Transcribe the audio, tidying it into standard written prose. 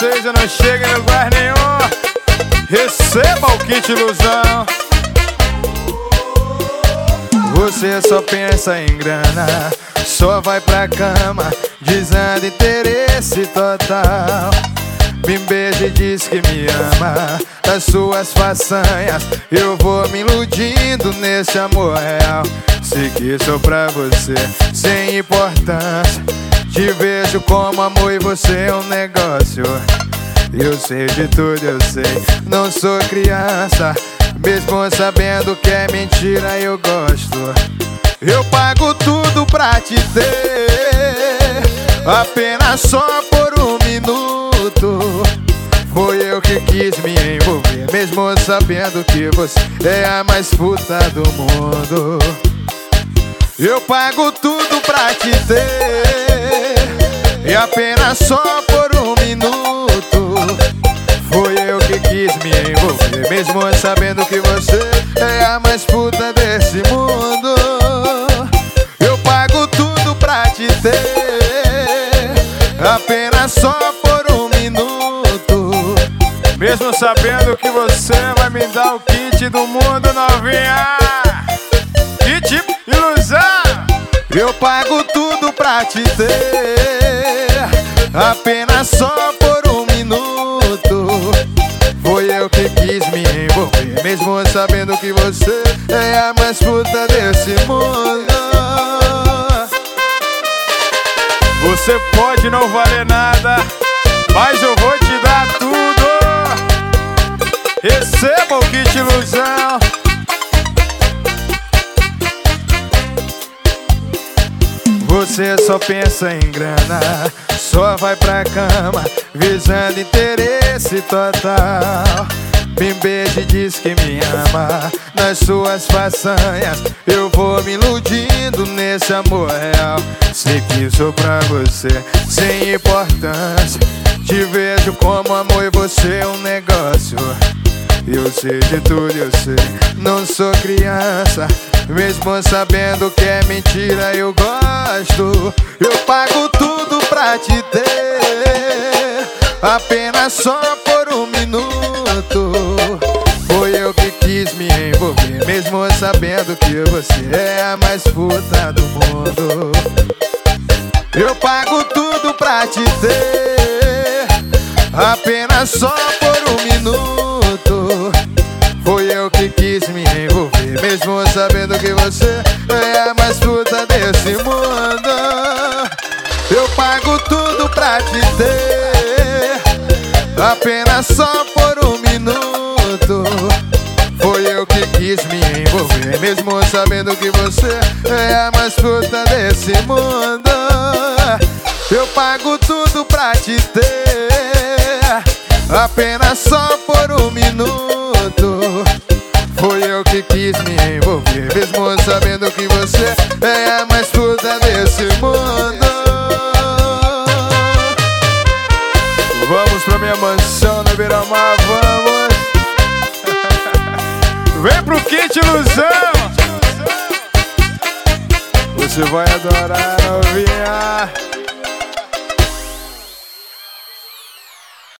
vocês eu não chego em lugar nenhum. Receba o kit ilusão. Você só pensa em grana, só vai pra cama dizendo interesse total. Me beija e diz que me ama, das suas façanhas eu vou me iludindo nesse amor real. Sei que sou pra você sem importância, te vejo como amor e você é um negócio. Eu sei de tudo, eu sei, não sou criança, mesmo sabendo que é mentira eu gosto. Eu pago tudo pra te ter, apenas só por um minuto. Foi eu que quis me envolver, mesmo sabendo que você é a mais puta do mundo. Eu pago tudo pra te ter, e apenas só por um minuto. Foi eu que quis me envolver, mesmo sabendo que você é a mais puta desse mundo. Eu pago tudo pra te ter, apenas só por um minuto. Mesmo sabendo que você vai me dar o kit do mundo, novinha. Kit ilusão. Eu pago tudo pra te ter, apenas só por um minuto. Foi eu que quis me envolver, mesmo sabendo que você é a mais puta desse mundo. Você pode não valer nada, mas eu vou te dar tudo. Receba o kit ilusão. Você só pensa em grana, só vai pra cama visando interesse total. Me beija e diz que me ama, nas suas façanhas eu vou me iludindo nesse amor real. Sei que sou pra você sem importância, te vejo como amor e você é um negócio. Eu sei de tudo, eu sei, não sou criança, mesmo sabendo que é mentira eu gosto. Eu pago tudo pra te ter, apenas só por um minuto. Foi eu que quis me envolver, mesmo sabendo que você é a mais puta do mundo. Eu pago tudo pra te ter, apenas só por um minuto. Foi eu que quis me envolver, mesmo sabendo que você é a mais puta desse mundo. Eu pago tudo pra te ter, apenas só por um minuto. Foi eu que quis me envolver, mesmo sabendo que você é a mais puta desse mundo. Eu pago tudo pra te ter, apenas só por um minuto. Foi eu que quis me envolver, mesmo sabendo que você é a mais puta desse mundo. Vamos pra minha mansão no Beira-Mar, vamos. Vem pro kit ilusão. Você vai adorar, novinha.